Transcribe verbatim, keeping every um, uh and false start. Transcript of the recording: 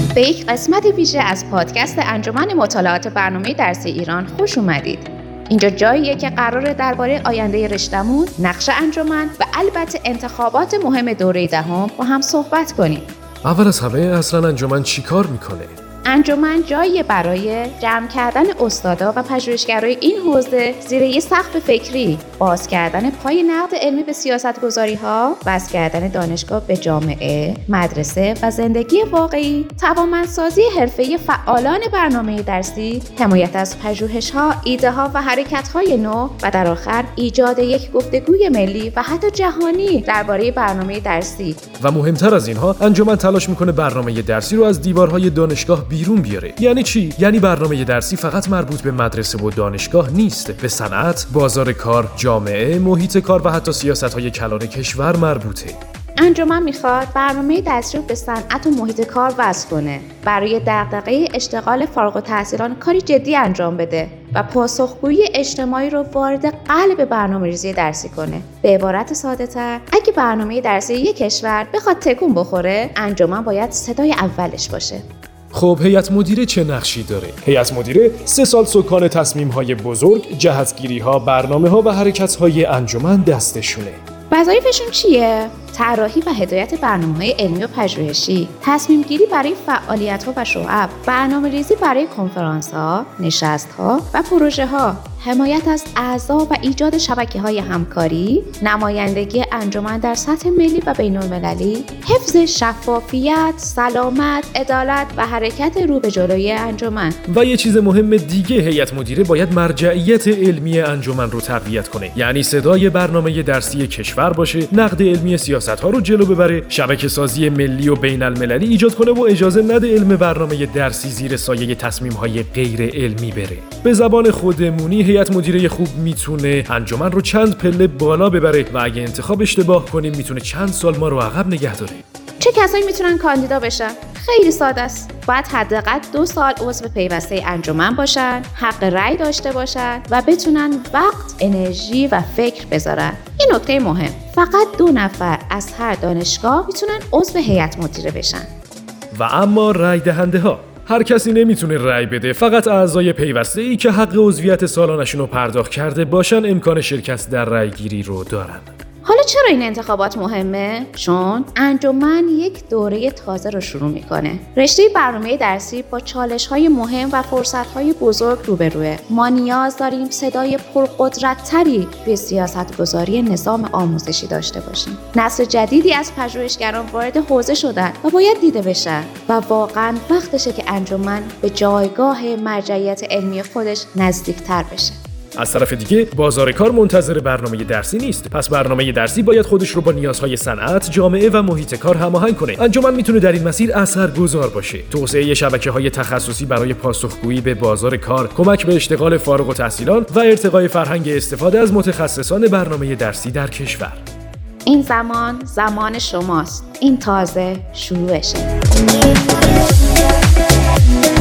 به یک قسمت ویژه از پادکست انجمن مطالعات برنامه درسی ایران خوش اومدید. اینجا جاییه که قراره درباره آینده رشته‌مون، نقش انجمن و البته انتخابات مهم دوره دهم با هم صحبت کنیم. اول از همه اصلا انجمن چی کار میکنه؟ انجمن جایی برای جمع کردن استادا و پژوهشگرای این حوزه زیر یه سقف فکری، باز کردن پای نقد علمی به سیاست‌گذاری‌ها، وصل کردن دانشگاه به جامعه، مدرسه و زندگی واقعی، توانمندسازی حرفه‌ای فعالان برنامه درسی، حمایت از پژوهش‌ها، ایده‌ها و حرکت‌های نو و در آخر ایجاد یک گفتگوی ملی و حتی جهانی درباره برنامه درسی. و مهمتر از اینها، انجمن تلاش میکنه برنامه درسی رو از دیوارهای دانشگاه بیرون بیاره. یعنی چی؟ یعنی برنامه درسی فقط مربوط به مدرسه و دانشگاه نیست، به صنعت، بازار کار، جامعه، محیط کار و حتی سیاست‌های کلان کشور مربوطه. انجمن میخواد برنامه درسی رو به صنعت و محیط کار وصل کنه، برای دغدغه اشتغال فارغ التحصیلان کاری جدی انجام بده و پاسخگویی اجتماعی رو وارد قلب برنامه‌ریزی درسی کنه. به عبارت ساده‌تر، اگه برنامه درسی یک کشور بخواد تکون بخوره، انجمن باید صدای اولش باشه. خب هیئت مدیره چه نقشی داره؟ هیئت مدیره سه سال سکان تصمیم‌های بزرگ، جهتگیری‌ها، برنامه‌ها و حرکت‌های انجمن دستشونه. وظایفشون چیه؟ طراحی و هدایت برنامه‌های علمی و پژوهشی، تصمیم گیری برای فعالیت‌ها و شعب، برنامه‌ریزی برای کنفرانس‌ها، نشست‌ها و پروژه‌ها، حمایت از اعضا و ایجاد شبکه‌های همکاری، نمایندگی انجمن در سطح ملی و بین‌المللی، حفظ شفافیت، سلامت، عدالت و حرکت رو به جلوی انجمن. و یه چیز مهم دیگه، هیئت مدیره باید مرجعیت علمی انجمن رو تقویت کنه. یعنی صدای برنامه درسی کشور باشه، نقد علمی سیاست‌ها رو جلو ببره، شبکه‌سازی ملی و بین‌المللی ایجاد کنه و اجازه نده علم برنامه درسی زیر سایه تصمیم‌های غیر علمی بره. به زبان خودمونی، هیئت مدیره خوب میتونه انجمن رو چند پله بالا ببره و اگه انتخاب اشتباه کنیم میتونه چند سال ما رو عقب نگه داره. چه کسایی میتونن کاندیدا بشن؟ خیلی ساده است. باید حداقل دو سال عضو پیوسته انجمن باشن، حق رأی داشته باشن و بتونن وقت، انرژی و فکر بذارن. این نکته مهم. فقط دو نفر از هر دانشگاه میتونن عضو هیئت مدیره بشن. و اما رأی دهنده ها، هر کسی نمیتونه رأی بده، فقط اعضای پیوسته ای که حق عضویت سالانشون رو پرداخت کرده باشن امکان شرکت در رأی گیری رو دارن. حالا چرا این انتخابات مهمه؟ چون انجمن یک دوره تازه رو شروع میکنه. رشته برنامه درسی با چالش‌های مهم و فرصت‌های بزرگ روبروه. ما نیاز داریم صدای پرقدرت‌تری توی سیاست‌گذاری نظام آموزشی داشته باشیم. نسل جدیدی از پژوهشگران وارد حوزه شدن و باید دیده بشن و واقعاً وقتشه که انجمن به جایگاه مرجعیت علمی خودش نزدیک‌تر بشه. از طرف دیگه بازار کار منتظر برنامه درسی نیست، پس برنامه درسی باید خودش رو با نیازهای صنعت، جامعه و محیط کار هماهنگ کنه. انجمن میتونه در این مسیر اثرگذار باشه. توسعه شبکه‌های تخصصی برای پاسخگویی به بازار کار، کمک به اشتغال فارغ التحصیلان و ارتقای فرهنگ استفاده از متخصصان برنامه درسی در کشور. این زمان زمان شماست. این تازه شروعشه.